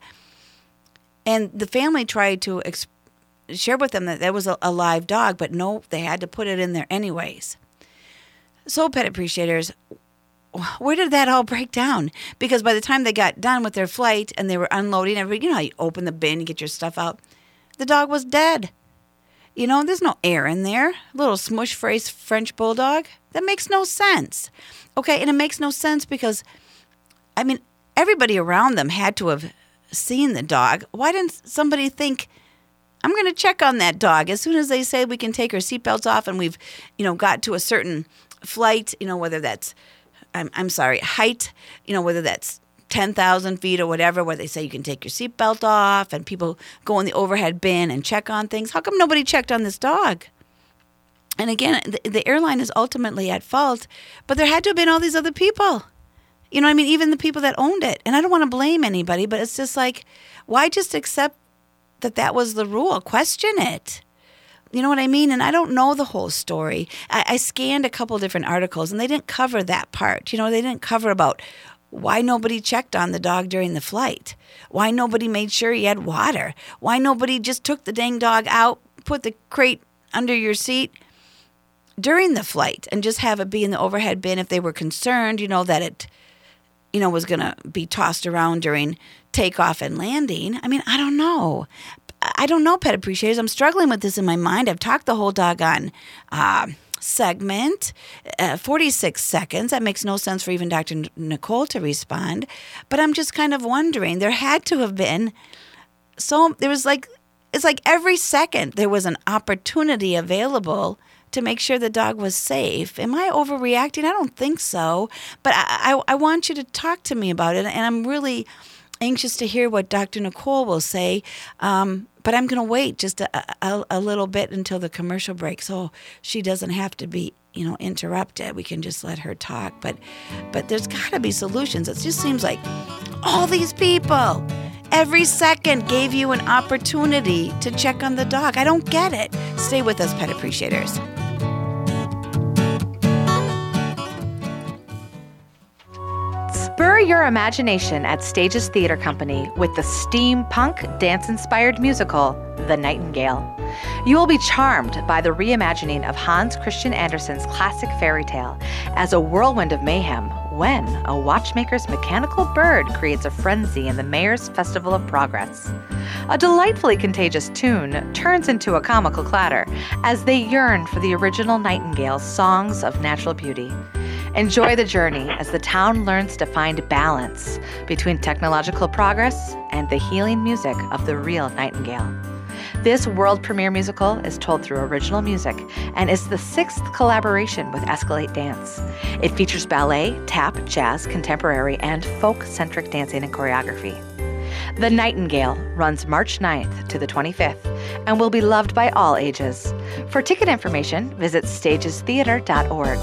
And the family tried to ex- share with them that there was a, a live dog, but no, they had to put it in there anyways. So, pet appreciators, where did that all break down? Because by the time they got done with their flight and they were unloading everything, you know how you open the bin, you get your stuff out, the dog was dead. You know, there's no air in there. A little smush-faced French bulldog. That makes no sense. Okay, and it makes no sense because, I mean, everybody around them had to have seen the dog. Why didn't somebody think, I'm going to check on that dog? As soon as they say we can take our seatbelts off and we've, you know, got to a certain flight, you know, whether that's, I'm, I'm sorry, height, you know, whether that's ten thousand feet or whatever, where they say you can take your seatbelt off and people go in the overhead bin and check on things. How come nobody checked on this dog? And again, the, the airline is ultimately at fault, but there had to have been all these other people. You know what I mean? Even the people that owned it. And I don't want to blame anybody, but it's just like, why just accept that that was the rule? Question it. You know what I mean? And I don't know the whole story. I, I scanned a couple different articles, and they didn't cover that part. You know, they didn't cover about why nobody checked on the dog during the flight, why nobody made sure he had water, why nobody just took the dang dog out, put the crate under your seat during the flight and just have it be in the overhead bin if they were concerned, you know, that it, you know, was going to be tossed around during takeoff and landing. I mean, I don't know. I don't know, pet appreciators. I'm struggling with this in my mind. I've talked the whole doggone uh, segment, uh, forty-six seconds. That makes no sense for even Doctor N- Nicole to respond. But I'm just kind of wondering, there had to have been, so there was like, it's like every second there was an opportunity available to make sure the dog was safe. Am I overreacting? I don't think so. But I, I, I want you to talk to me about it. And I'm really anxious to hear what Doctor Nicole will say. Um, but I'm going to wait just a, a, a little bit until the commercial break so she doesn't have to be, you know, interrupted. We can just let her talk. But, but there's got to be solutions. It just seems like all these people every second gave you an opportunity to check on the dog. I don't get it. Stay with us, pet appreciators. Spur your imagination at Stages Theater Company with the steampunk dance-inspired musical, The Nightingale. You will be charmed by the reimagining of Hans Christian Andersen's classic fairy tale as a whirlwind of mayhem when a watchmaker's mechanical bird creates a frenzy in the Mayor's Festival of Progress. A delightfully contagious tune turns into a comical clatter as they yearn for the original Nightingale's songs of natural beauty. Enjoy the journey as the town learns to find balance between technological progress and the healing music of the real Nightingale. This world premiere musical is told through original music and is the sixth collaboration with Escalate Dance. It features ballet, tap, jazz, contemporary, and folk-centric dancing and choreography. The Nightingale runs March ninth to the twenty-fifth and will be loved by all ages. For ticket information, visit stages theater dot org.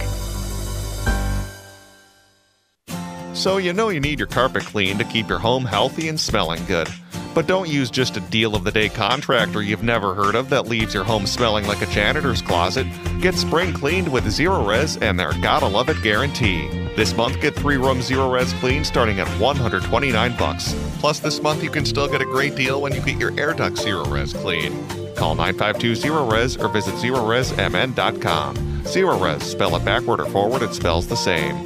So you know you need your carpet cleaned to keep your home healthy and smelling good. But don't use just a deal-of-the-day contractor you've never heard of that leaves your home smelling like a janitor's closet. Get spring cleaned with Zero Res and their Gotta Love It guarantee. This month, get three rooms Zero Res clean starting at one hundred twenty-nine bucks. Plus, this month you can still get a great deal when you get your air duct Zero Res clean. Call nine five two zero res or visit zero res m n dot com. Zero Res, spell it backward or forward, it spells the same.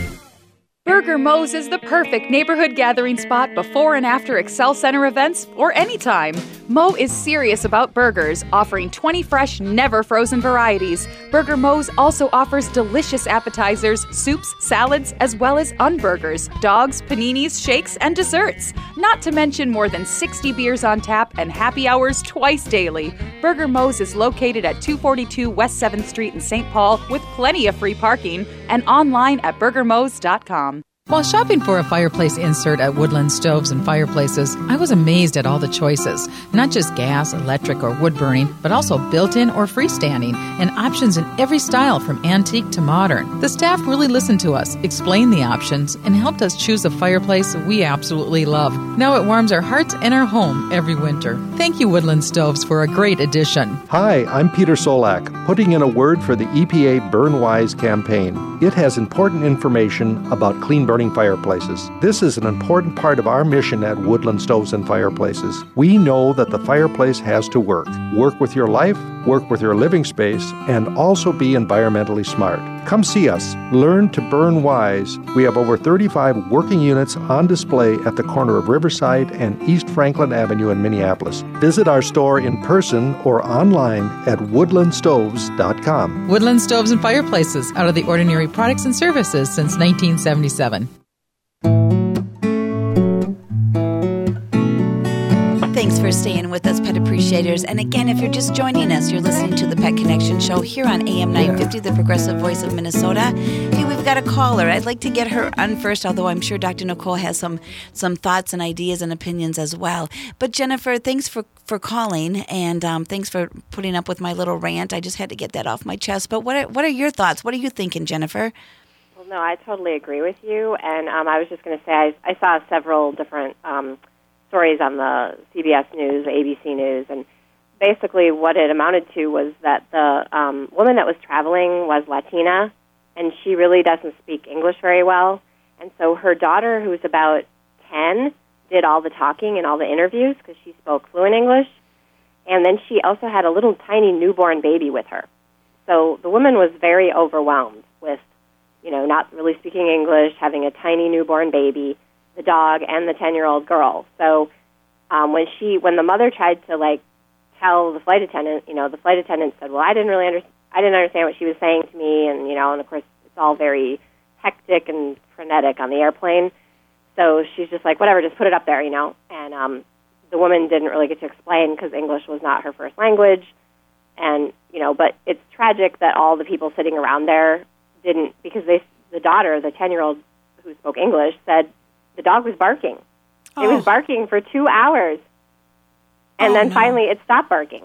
Burger Mo's is the perfect neighborhood gathering spot before and after Excel Center events or anytime. Mo is serious about burgers, offering twenty fresh, never frozen varieties. Burger Mo's also offers delicious appetizers, soups, salads, as well as unburgers, dogs, paninis, shakes, and desserts. Not to mention more than sixty beers on tap and happy hours twice daily. Burger Mo's is located at two forty-two West seventh Street in Saint Paul with plenty of free parking and online at burger mos dot com. While shopping for a fireplace insert at Woodland Stoves and Fireplaces, I was amazed at all the choices. Not just gas, electric, or wood burning, but also built-in or freestanding, and options in every style from antique to modern. The staff really listened to us, explained the options, and helped us choose a fireplace we absolutely love. Now it warms our hearts and our home every winter. Thank you, Woodland Stoves, for a great addition. Hi, I'm Peter Solak, putting in a word for the E P A Burn Wise campaign. It has important information about clean burning fireplaces. This is an important part of our mission at Woodland Stoves and Fireplaces. We know that the fireplace has to work. Work with your life, work with your living space, and also be environmentally smart. Come see us. Learn to burn wise. We have over thirty-five working units on display at the corner of Riverside and East Franklin Avenue in Minneapolis. Visit our store in person or online at woodland stoves dot com. Woodland Stoves and Fireplaces, out of the ordinary products and services since nineteen seventy-seven. Thanks for staying with us, Pet Appreciators. And again, if you're just joining us, you're listening to the Pet Connection Show here on A M nine fifty, the progressive voice of Minnesota. Hey, we've got a caller. I'd like to get her on first, although I'm sure Doctor Nicole has some some thoughts and ideas and opinions as well. But Jennifer, thanks for, for calling, and um, thanks for putting up with my little rant. I just had to get that off my chest. But what are, what are your thoughts? What are you thinking, Jennifer? Well, no, I totally agree with you. And um, I was just going to say I, I saw several different um stories on the C B S News, A B C News, and basically what it amounted to was that the um, woman that was traveling was Latina, and she really doesn't speak English very well, And so her daughter, who's about ten, did all the talking and all the interviews because she spoke fluent English. And then she also had a little tiny newborn baby with her. So the woman was very overwhelmed with, you know, not really speaking English, having a tiny newborn baby, the dog, and the ten-year-old girl. So um, when she, when the mother tried to, like, tell the flight attendant, you know, the flight attendant said, well, I didn't really understand, I didn't understand what she was saying to me, and, you know, and of course it's all very hectic and frenetic on the airplane. So she's just like, whatever, just put it up there, you know. And um, the woman didn't really get to explain because English was not her first language. And, you know, but it's tragic that all the people sitting around there didn't, because they, the daughter, the ten-year-old who spoke English, said the dog was barking. Oh. It was barking for two hours. And Oh, then no. finally it stopped barking.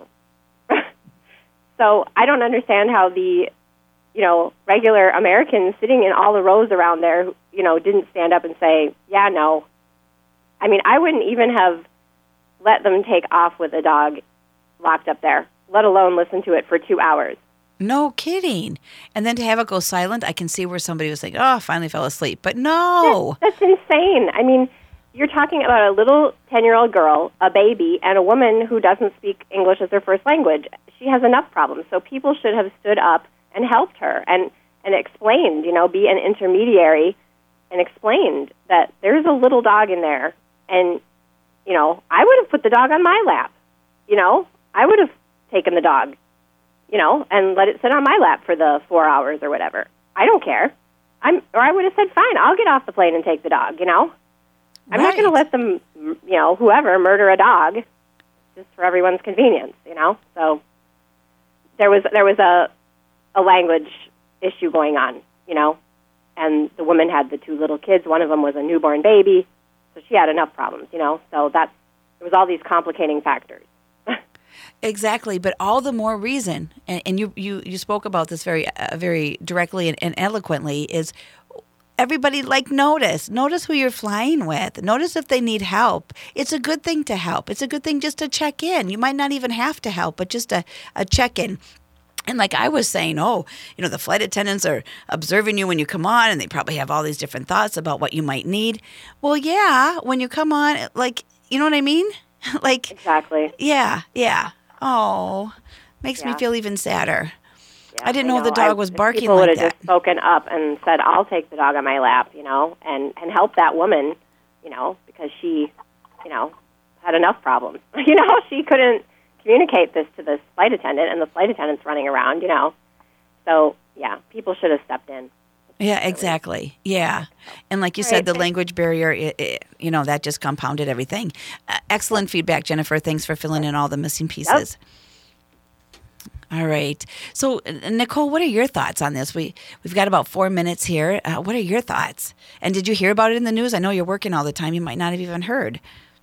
So I don't understand how the, you know, regular Americans sitting in all the rows around there, you know, didn't stand up and say, yeah, no. I mean, I wouldn't even have let them take off with a dog locked up there, let alone listen to it for two hours. No kidding. And then to have it go silent, I can see where somebody was like, oh, finally fell asleep. But no. That's, that's insane. I mean, you're talking about a little ten-year-old girl, a baby, and a woman who doesn't speak English as her first language. She has enough problems. So people should have stood up and helped her and, and explained, you know, be an intermediary and explained that there's a little dog in there. And, you know, I would have put the dog on my lap. You know, I would have taken the dog, you know, and let it sit on my lap for the four hours or whatever. I don't care. I'm, or I would have said, fine, I'll get off the plane and take the dog, you know. I'm not going to let them, you know, whoever, murder a dog just for everyone's convenience, you know. So there was there was a a language issue going on, you know, and the woman had the two little kids. One of them was a newborn baby, so she had enough problems, you know. So that's there was all these complicating factors. Exactly, but all the more reason, and, and you, you, you spoke about this very uh, very directly and, and eloquently, is everybody, like, notice. Notice who you're flying with. Notice if they need help. It's a good thing to help. It's a good thing just to check in. You might not even have to help, but just a, a check-in. And like I was saying, oh, you know, the flight attendants are observing you when you come on, and they probably have all these different thoughts about what you might need. Well, yeah, when you come on, like, you know what I mean? Like, exactly. Yeah, yeah. Oh, makes Yeah. me feel even sadder. Yeah, I didn't I know, the know. dog I- was if barking people like would have that. just spoken up and said, I'll take the dog on my lap, you know, and, and help that woman, you know, because she, you know, had enough problems. You know, she couldn't communicate this to the flight attendant, and the flight attendant's running around, you know. So, yeah, people should have stepped in. Yeah, exactly. Yeah. And like you All said, right, the thanks. language barrier, it, it, you know, that just compounded everything. Uh, excellent feedback, Jennifer. Thanks for filling in all the missing pieces. All right. So, uh, Nicole, what are your thoughts on this? We, we've got about four minutes here. Uh, what are your thoughts? And did you hear about it in the news? I know you're working all the time. You might not have even heard.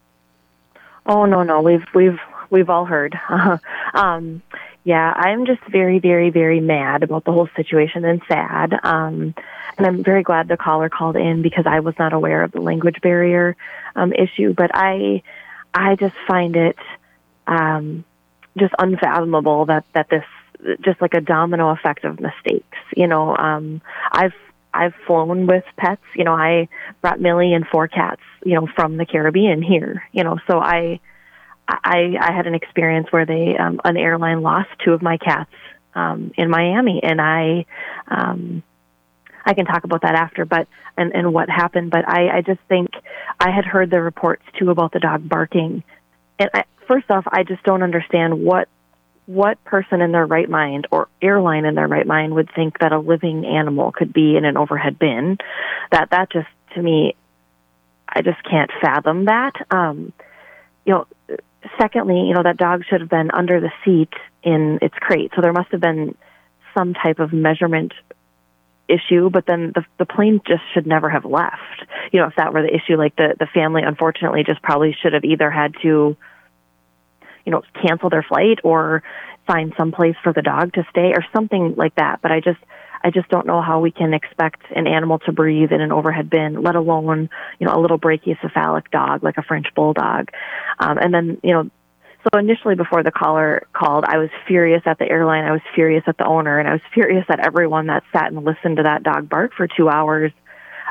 Oh no, no, we've we've we've all heard. um, yeah, I'm just very, very, very mad about the whole situation and sad. Um, and I'm very glad the caller called in because I was not aware of the language barrier um, issue. But I, I just find it um, just unfathomable that that this just like a domino effect of mistakes. You know, um, I've I've flown with pets. You know, I brought Millie and four cats, you know, from the Caribbean here, you know, so I, I, I had an experience where they, um, an airline lost two of my cats, um, in Miami, and I, um, I can talk about that after, but, and, and what happened, but I, I just think I had heard the reports too about the dog barking. And I, first off, I just don't understand what, what person in their right mind or airline in their right mind would think that a living animal could be in an overhead bin. That that just, to me, I just can't fathom that. Um, you know, secondly, you know, that dog should have been under the seat in its crate, so there must have been some type of measurement issue, but then the the plane just should never have left. You know, if that were the issue, like the, the family, unfortunately, just probably should have either had to, you know, cancel their flight or find some place for the dog to stay or something like that. But I just, I just don't know how we can expect an animal to breathe in an overhead bin, let alone, you know, a little brachycephalic dog like a French bulldog. Um, and then, you know, so initially before the caller called, I was furious at the airline, I was furious at the owner, and I was furious at everyone that sat and listened to that dog bark for two hours.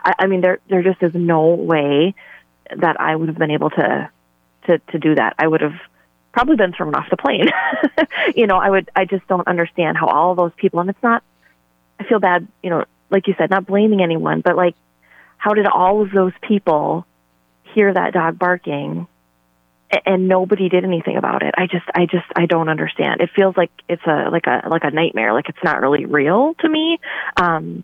I, I mean, there there just is no way that I would have been able to to to do that. I would have probably been thrown off the plane. you know, I would. I just don't understand how all those people. And it's not. I feel bad. You know, like you said, not blaming anyone, but like, how did all of those people hear that dog barking and, and nobody did anything about it? I just, I just, I don't understand. It feels like it's a like a like a nightmare. Like it's not really real to me. Um,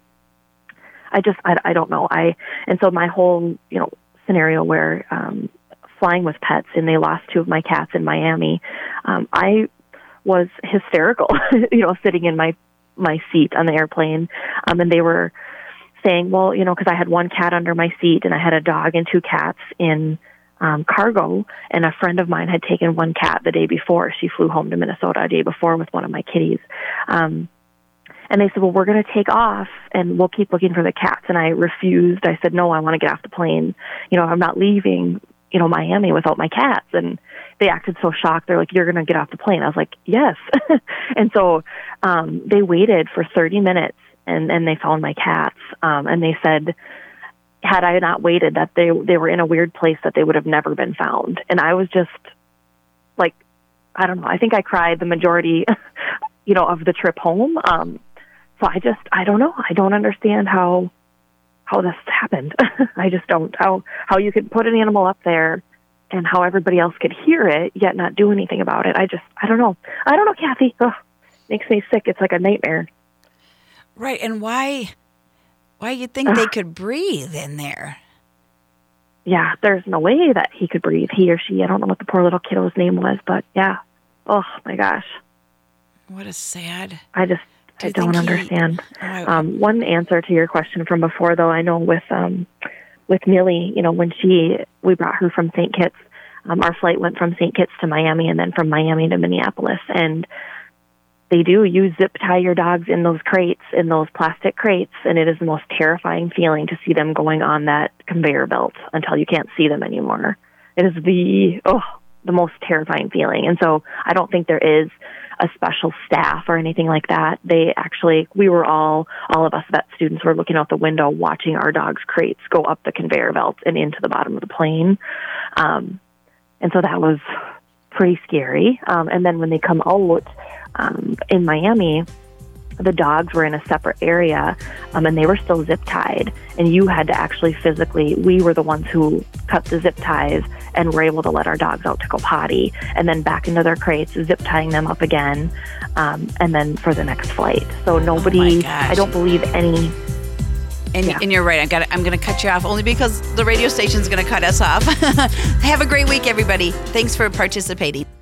I just, I, I don't know. I and so my whole, you know, scenario where um, flying with pets and they lost two of my cats in Miami, um, I was hysterical. you know, sitting in my my seat on the airplane, um, and they were saying, well, you know, because I had one cat under my seat and I had a dog and two cats in um, cargo, and a friend of mine had taken one cat the day before. She flew home to Minnesota a day before with one of my kitties. Um, and they said, well, we're going to take off and we'll keep looking for the cats. And I refused. I said, no, I want to get off the plane. You know, I'm not leaving, you know, Miami without my cats. And they acted so shocked. They're like, you're going to get off the plane. I was like, yes. and so um, they waited for thirty minutes. And, and they found my cats, um, and they said, had I not waited, that they they were in a weird place that they would have never been found. And I was just like, I don't know. I think I cried the majority, you know, of the trip home. Um, so I just, I don't know. I don't understand how how this happened. I just don't. How how you could put an animal up there, and how everybody else could hear it yet not do anything about it. I just, I don't know. I don't know, Kathy. Ugh, makes me sick. It's like a nightmare. Right, and why why you think they could breathe in there? Yeah, there's no way that he could breathe, he or she. I don't know what the poor little kiddo's name was, but yeah. Oh, my gosh. What a sad... I just, Do I you don't think he- understand. Oh, I- Um, one answer to your question from before, though, I know with um, with Millie, you know, when she, we brought her from Saint Kitts, um, our flight went from Saint Kitts to Miami and then from Miami to Minneapolis, and they do. You zip tie your dogs in those crates, in those plastic crates, and it is the most terrifying feeling to see them going on that conveyor belt until you can't see them anymore. It is the, oh, the most terrifying feeling. And so I don't think there is a special staff or anything like that. They actually, we were all, all of us vet students were looking out the window watching our dogs' crates go up the conveyor belt and into the bottom of the plane. Um, and so that was pretty scary. Um, and then when they come out, Um, in Miami, the dogs were in a separate area, um, and they were still zip tied. And you had to actually physically, we were the ones who cut the zip ties and were able to let our dogs out to go potty, and then back into their crates, zip tying them up again, um, and then for the next flight. So nobody, I don't believe any. And, Yeah. and you're right. I got. I'm going to cut you off only because the radio station's going to cut us off. Have a great week, everybody. Thanks for participating.